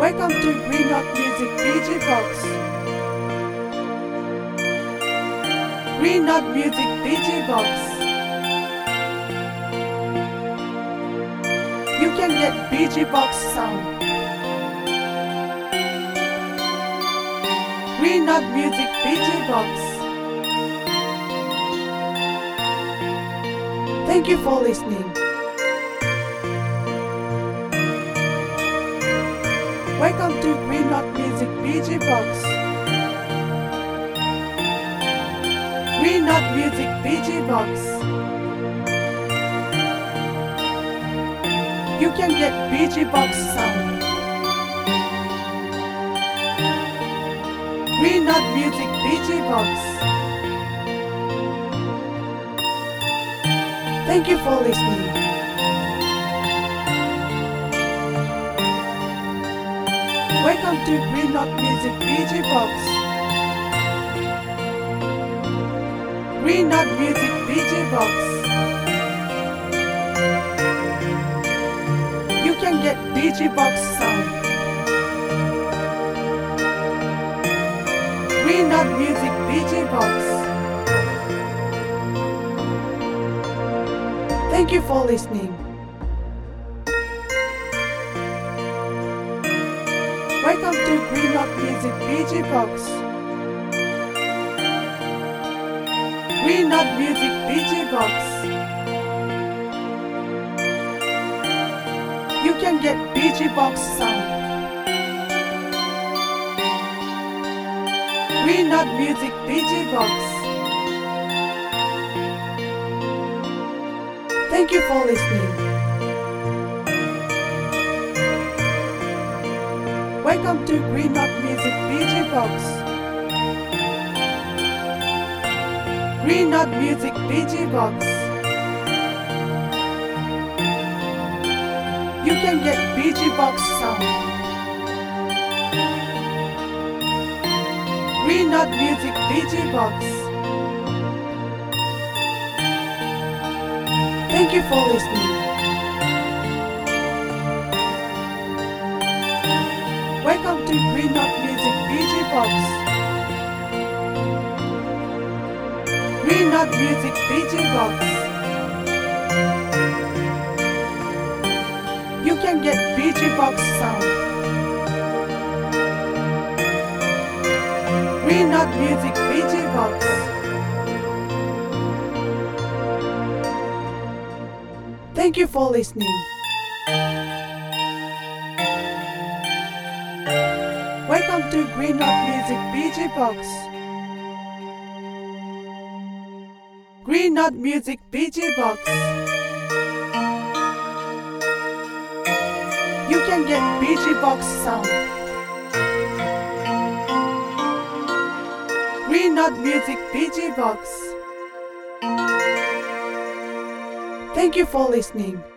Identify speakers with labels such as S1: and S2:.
S1: Welcome to Green Knot Music DJ Box. Green Knot Music DJ Box. You can get BG Box sound. Green Knot Music DJ Box. Thank you for listening. Welcome to Green Knot Music BG Box. Green Knot Music BG Box. You can get BG Box sound. Green Knot Music BG Box. Thank you for listening. Welcome to Green Knot Music BG Box. Green Knot Music BG Box. You can get BG Box sound. Green Knot Music BG Box. Thank you for listening. Welcome to Green Knot Music BG Box. Green Knot Music BG Box. You can get BG Box sound. Green Knot Music BG Box. Thank you for listening. Welcome to Green Knot Music BG Box. Green Knot Music BG Box. You can get BG Box sound. Green Knot Music BG Box. Thank you for listening. Welcome to Green Knot Music BG Box. Green Knot Music BG Box. You can get BG Box sound. Green Knot Music BG Box. Thank you for listening. Welcome to Green Knot Music BG Box. Green Knot Music BG Box. You can get BG Box sound. Green Knot Music BG Box. Thank you for listening.